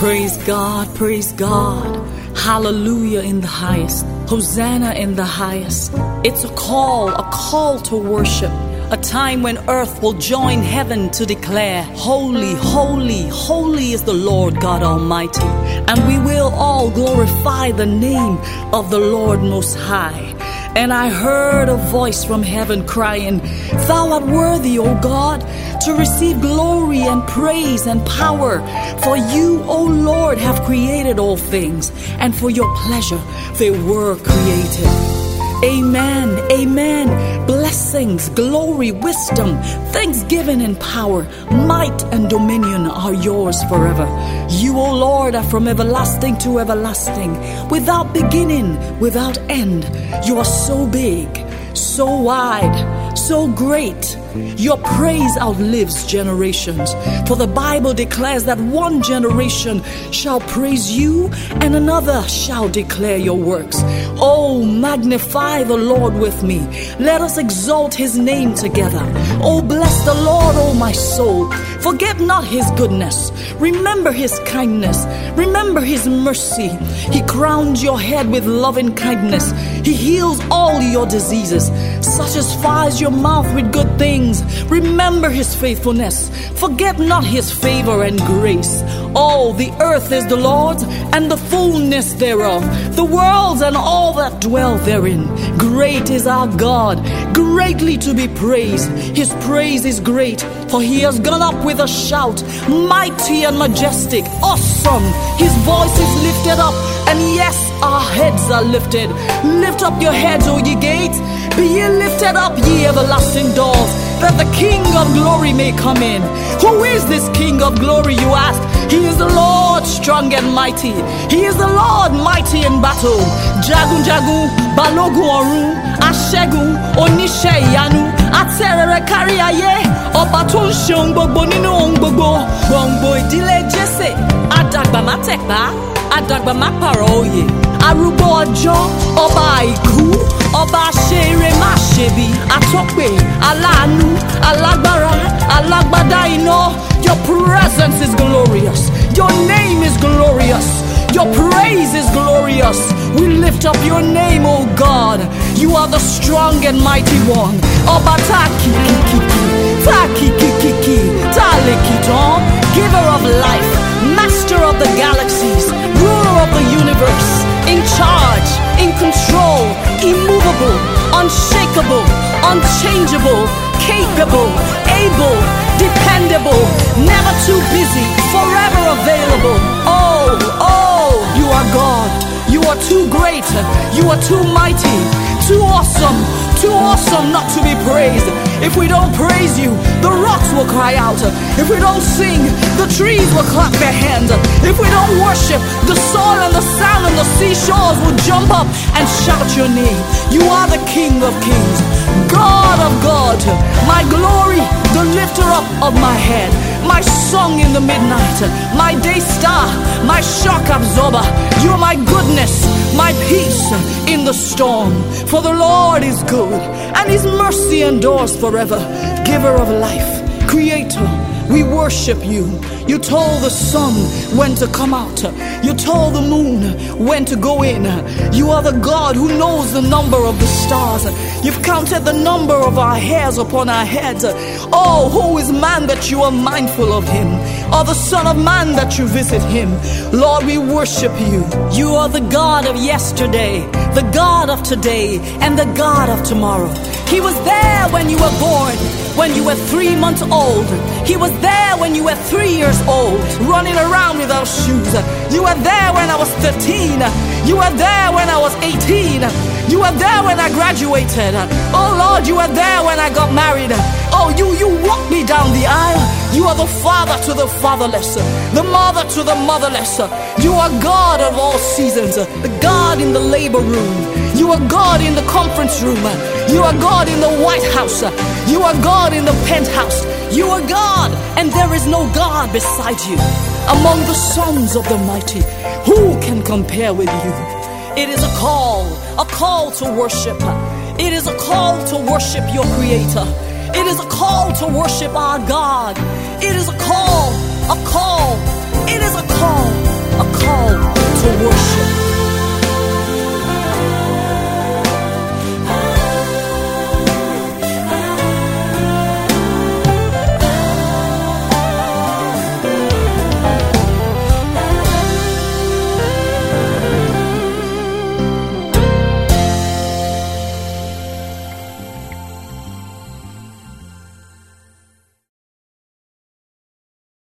Praise God. Hallelujah in the highest. Hosanna in the highest. It's a call to worship. A time when earth will join heaven to declare, holy, holy, holy is the Lord God Almighty. And we will all glorify the name of the Lord Most High. And I heard a voice from heaven crying, Thou art worthy, O God, to receive glory and praise and power. For you, O Lord, have created all things, and for your pleasure they were created. Amen, amen. Blessings, glory, wisdom, thanksgiving and power, might and dominion are yours forever. You, O Lord, are from everlasting to everlasting, without beginning, without end. You are so big, so wide, so great. Your praise outlives generations. For the Bible declares that one generation shall praise you and another shall declare your works. Oh, magnify the Lord with me. Let us exalt his name together. Oh, bless the Lord, oh my soul. Forget not his goodness. Remember his kindness. Remember his mercy. He crowns your head with loving kindness. He heals all your diseases. Satisfies your mouth with good things. Remember his faithfulness. Forget not his favor and grace. Oh, the earth is the Lord's and the fullness thereof, the worlds and all that dwell therein. Great is our God, greatly to be praised. His praise is great, for he has gone up with a shout, mighty and majestic, awesome. His voice is lifted up, and yes, our heads are lifted. Lift up your heads, O ye gates. Be ye lifted up, ye everlasting doors, that the King of glory may come in. Who is this King of glory, you ask? He is the Lord strong and mighty. He is the Lord mighty in battle. Jagun jagun, balogun ọ̀run, aṣẹ́gun, oníṣẹ́ ìyanu, atẹ́rẹrẹ kárí ayé, ọba tó ń ṣe ohun gbogbo nínú ohun gbogbo. Gbòǹgbò ìdílé Jésè, àdàgbà má tẹ̀pá, àdàgbà má pààrọ̀ òye. Arúgbó ọjọ́, ọba àìkú, ọba aṣeire má ṣebi, atọ́pè, aláàánú, alágbára, alágbádá iná. Your presence is glorious. Your name is glorious. Your praise is glorious. We lift up your name, O God. You are the strong and mighty one. Ọba taki kiki, talikiton, giver of life, master of the galaxies, ruler of the universe, in charge, in control, immovable, unshakable, unchangeable, capable, able, dependable, never too busy, forever available. Oh, you are God. You are too great. You are too mighty, too awesome not to be praised. If we don't praise you, the rocks will cry out. If we don't sing, the trees will clap their hands. If we don't worship, the soil and the sand and the seashores will jump up and shout your name. You are the King of kings, God of God, my glory, the lifter up of my head, my song in the midnight, my day star, my shock absorber. You are my goodness, my peace in the storm. For the Lord is good, and his mercy endures forever. Giver of life, creator, we worship you. You told the sun when to come out. You told the moon when to go in. You are the God who knows the number of the stars. You've counted the number of our hairs upon our heads. Oh, who is man that you are mindful of him? Or the son of man that you visit him? Lord, we worship you. You are the God of yesterday, the God of today, and the God of tomorrow. He was there when you were born, when you were 3 months old. He was there when you were 3 years old, running around without shoes. You were there when I was 13. You were there when I was 18. You were there when I graduated. Oh Lord, you were there when I got married. Oh, you walked me down the aisle. You are the father to the fatherless, the mother to the motherless. You are God of all seasons, the God in the labor room. You are God in the conference room. You are God in the White House. You are God in the penthouse. You are God, and there is no God beside you. Among the sons of the mighty, who can compare with you? It is a call to worship. It is a call to worship your Creator. It is a call to worship our God. It is a call. It is a call. a call to worship.